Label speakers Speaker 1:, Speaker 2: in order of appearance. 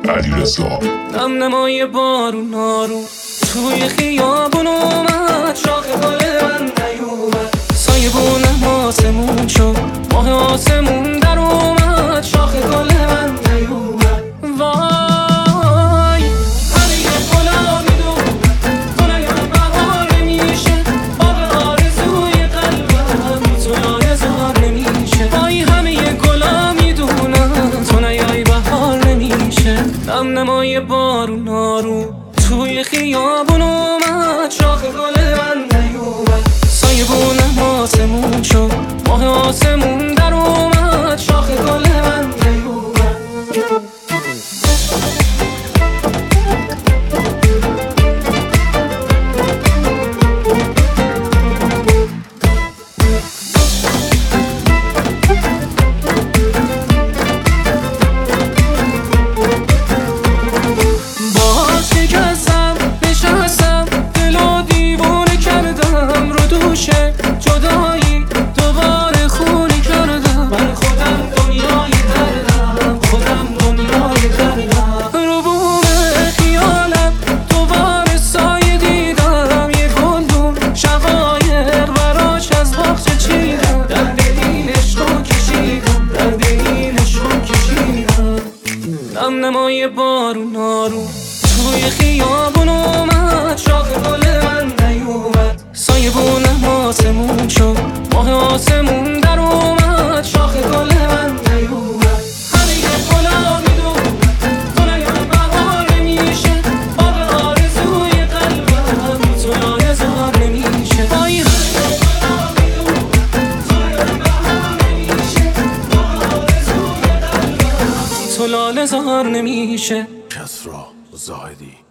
Speaker 1: علیرضا.
Speaker 2: نمنمای بارون نارون توی خیابون اومد، شاخ گل من نیومد، سایه بونم آسمون شد، ماه آسمون در اومد، شاخ گل من نیومد. وای همه گلا میدون گلای بهار نمیشه، باغ آرزوی قلبم تو یادگار نمیشه. وای همه گلا میدونن تو نیای بهار نمیشه. نمنمای بارون آروم توی خیابون اومد، شاخ گل من نیومد، سایه بونم آسمون شد، ماه آسمون در اومد، شاخ گل من نیومد. جدایی دوباره خونی کردم، من خودم دنیای دردم، خودم دنیای دردم. رو بوم خیالم دوباره سایه دیدم، یه گلدون شقایر براش از باغچه چیدم، درد این عشقو کشیدم، درد این عشقو کشیدم. نمنمای بارون آروم توی خیابون اومد، شاخ گل من نیومد، سایه بونم آسمون شد، ماه آسمون در اومد، شاخ گل من نیومد. همه گلا میدون گلای بهار نمیشه، باغ آرزوی قلبم تو یادگار نمیشه. وای همه گلا میدون گلای بهار نمیشه، باغ آرزوی قلبم تو لاله زار نمیشه.
Speaker 1: کسرا زاهدی.